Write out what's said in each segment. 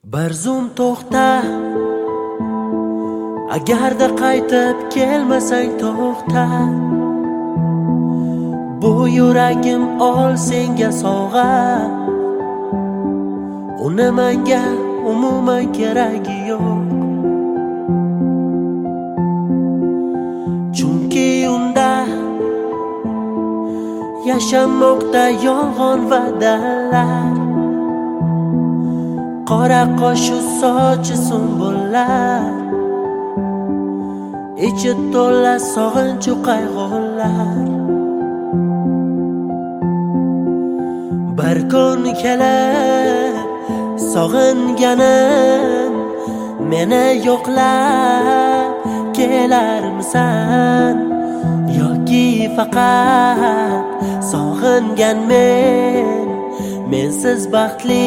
Bir zum to'xta, agarda qaytib kelmasang to'xta. Bu yuragim ol senga sovg'a. Uni menga umuman keragi yo'q. Chunki unda yashamoqda yolg'on va'dalar. Qora qoshu sochi sumbullar, ichi to'la sog'inch u qayg'ular. Bir kun kelib sog'inganim meni yo'qlab kelarmisan, yoki faqat sog'ingan mensiz baxtli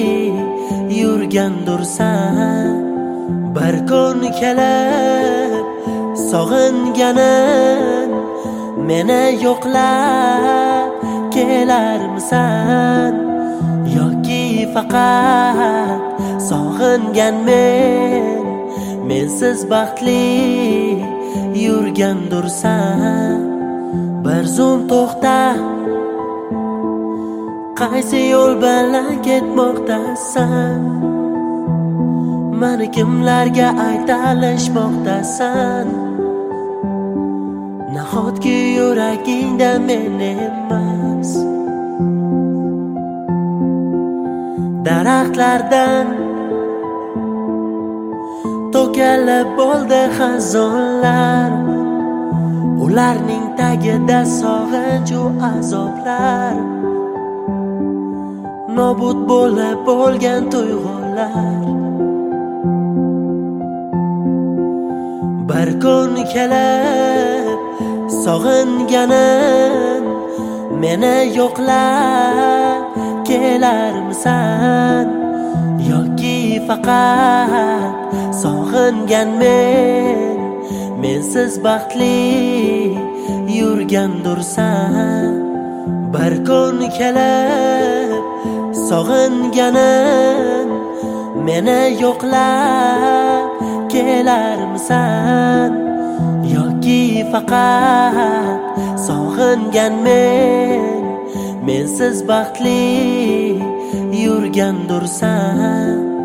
yurgandursan. Bir kun kelib sog'inganim meni yo'qlab kelarmisan, yoki faqat sog'ingan mensiz baxtli yurgandursan. Bir zum to'xta, qaysi yo'l bilan ketmoqdasan? Mani kimlarga aytalishmoqdasan? Nahotki yuragingda men emas? Daraxtlardan to'kilib bo'ldi xazonlar, ularning tagida sog'inch u azoblar. Nobud bo'lib bo'lgan tuyg'ular. Bir kun kelib sog'inganim meni yo'qlab kelarmisan, yoki faqat sog'ingan mensiz baxtli yurgandursan. Bir kun kelib sog'inganim meni yo'qlab kelarmisan, yoki faqat sog'ingan mensiz baxtli yurgandursan.